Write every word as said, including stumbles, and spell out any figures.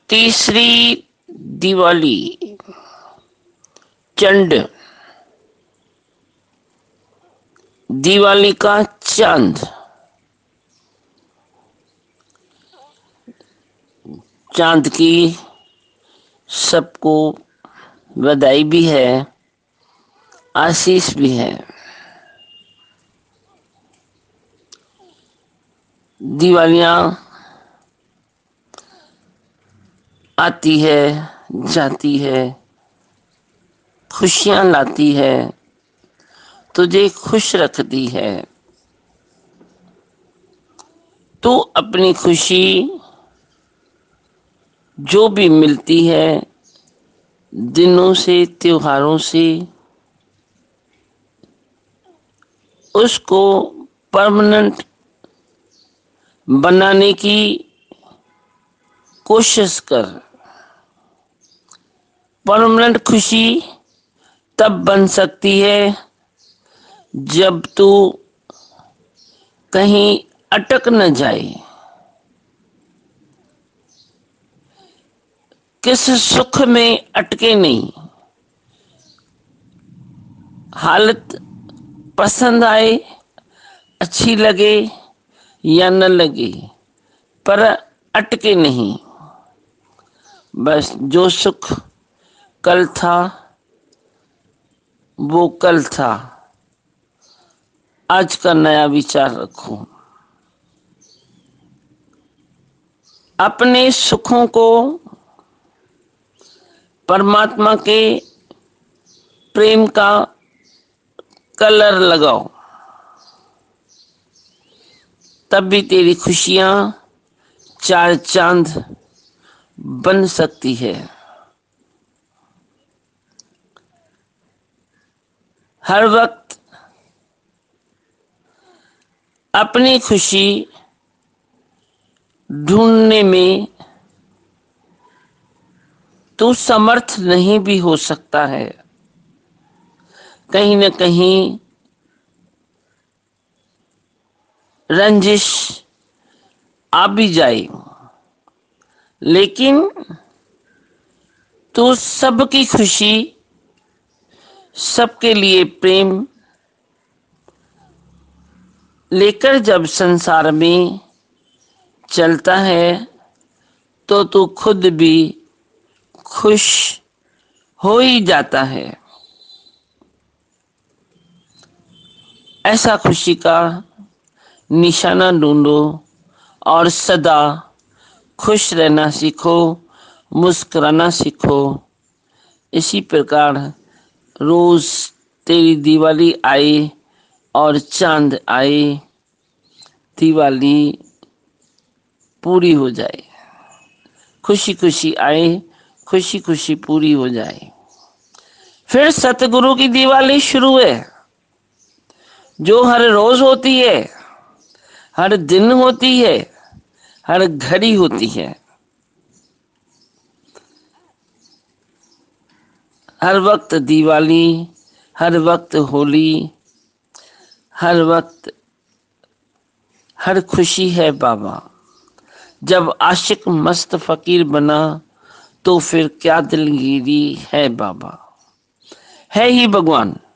तीसरी दिवाली चंड, दिवाली का चांद। चांद की सबको बधाई भी है, आशीष भी है। दिवालियां आती है, जाती है, खुशियां लाती है, तुझे खुश रखती है। तो अपनी खुशी जो भी मिलती है दिनों से, त्योहारों से, उसको परमानेंट बनाने की कोशिश कर। परमानेंट खुशी तब बन सकती है जब तू कहीं अटक न जाए, किस सुख में अटके नहीं। हालत पसंद आए, अच्छी लगे या न लगे, पर अटके नहीं। बस जो सुख कल था वो कल था, आज का नया विचार रखो। अपने सुखों को परमात्मा के प्रेम का कलर लगाओ, तब भी तेरी खुशियां चार चांद बन सकती है। हर वक्त अपनी खुशी ढूंढने में तू समर्थ नहीं भी हो सकता है। कहीं न कहीं रंजिश आ भी जाए, लेकिन तू सबकी खुशी, सबके लिए प्रेम लेकर जब संसार में चलता है तो तू खुद भी खुश हो ही जाता है। ऐसा खुशी का निशाना ढूंढो और सदा खुश रहना सीखो, मुस्कुराना सीखो। इसी प्रकार रोज तेरी दिवाली आए और चांद आए, दिवाली पूरी हो जाए। खुशी खुशी आए, खुशी खुशी पूरी हो जाए। फिर सतगुरु की दिवाली शुरू है, जो हर रोज होती है, हर दिन होती है, हर घड़ी होती है। हर वक्त दिवाली, हर वक्त होली, हर वक्त हर खुशी है बाबा। जब आशिक मस्त फकीर बना तो फिर क्या दिलगिरी है बाबा। है ही भगवान।